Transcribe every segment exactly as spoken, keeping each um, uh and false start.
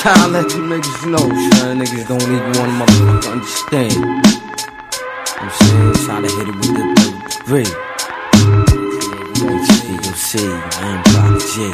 I'll let you niggas know, son. Niggas don't even want to motherfucker understand. I'm saying, try to hit it with the three. You'll see, I'm Prodigy.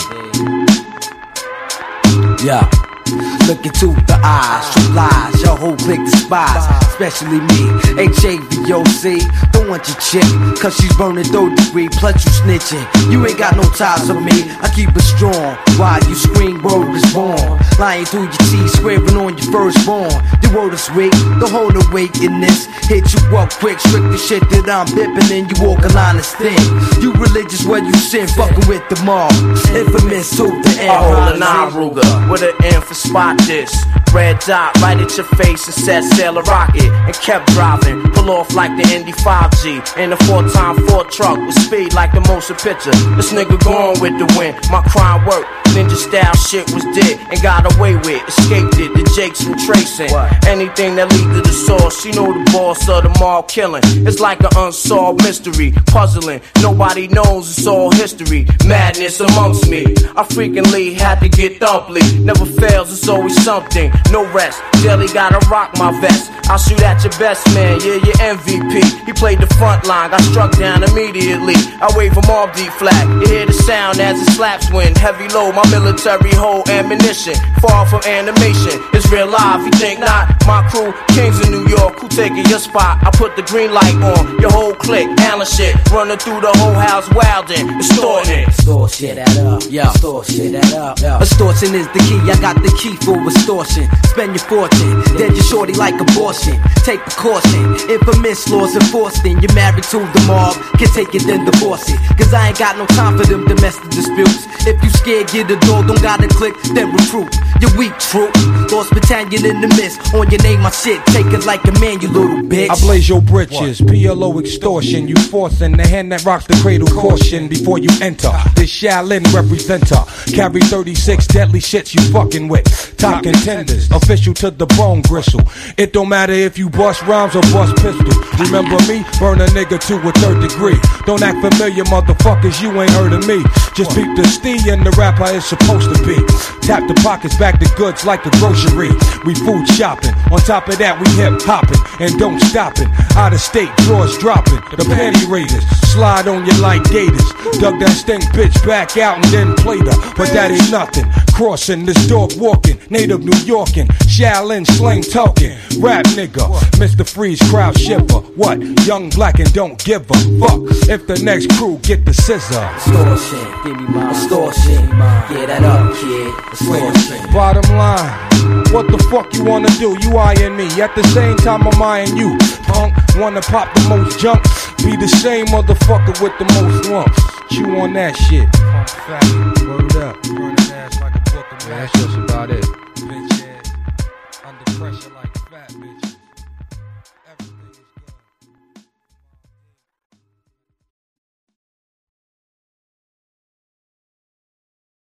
Yeah. Look into the eyes, true lies, your whole clique despise, especially me, H A V O C. Don't want your chick, cause she's burning third degree, plus you snitching. You ain't got no ties with me, I keep it strong. While you scream, word is born. Lying through your teeth, swearing on your firstborn. The word is weak, don't hold the weight in this. Hit you up quick, strict the shit that I'm bipping, and you walk a line of thin. You religious where you sin, fucking with the mob. Infamous to the end. I hold an eye Ruger with an M for spot this. Red dot right at your face and set sail a rocket and kept driving. Pull off like the Indy five G in a four time Ford truck with speed like the motion picture. This nigga going with the wind. My crime work. Ninja style shit was dead and got away with. Escaped it. The Jakes from tracing. What? Anything that lead to the source. You know the boss of the mall killing. It's like an unsolved mystery. Puzzling. Nobody knows. It's all history. Madness amongst me. I frequently had to get thumply. Never fails. It's always something. No rest, daily gotta rock my vest. I'll shoot at your best man, yeah, your M V P. He played the front line, got struck down immediately. I wave him off D-flat. You hear the sound as it slaps when heavy load. My military hold ammunition, far from animation. It's real life, you think not? My crew, kings in New York, who taking your spot? I put the green light on, your whole clique, Allen shit. Running through the whole house, wildin', extorting. Extortion, that up, yo. Extortion, that up, yo. Extortion is the key, I got the key for extortion. Spend your fortune, dead your shorty like abortion. Take precaution, infamous laws enforced. Then you're married to the mob, can take it then divorce it. Cause I ain't got no time for them domestic disputes. If you scared, get a door, don't gotta click, then recruit. You're weak, troop. Lost battalion in the mist. On your name, my shit, take it like a man, you little bitch. I blaze your britches, P L O extortion. You forcing the hand that rocks the cradle, caution before you enter. This Shaolin representer. Carry thirty-six deadly shits you fucking with. Top contenders, official to the bone gristle. It don't matter if you bust rhymes or bust pistols. Remember me? Burn a nigga to a third degree. Don't act familiar, motherfuckers, you ain't heard of me. Just peep the stee and the rapper is supposed to be. Tap the pockets, back the goods like a grocery. We food shopping, on top of that we hip hopping and don't stopping. Out of state, drawers dropping, the panty raiders slide on you like gators. Dug that stink bitch back out and then played her, but that ain't nothing. Crossing this dog walking, native New Yorkin, Shaolin slang talking, rap nigga, Mister Freeze crowd shiver. What? Young black and don't give a fuck if the next crew get the scissor. Extortion, give me my extortion. Get that up, kid. Extortion. Bottom line, what the fuck you wanna do? You eyeing me at the same time I'm eyeing you. Punk, wanna pop the most junk, be the same motherfucker with the most lumps. Chew on that shit. Punk faggot, word up, burning ass like a book of. Yeah, that's just about it. Bitch ass, under pressure like fat bitch.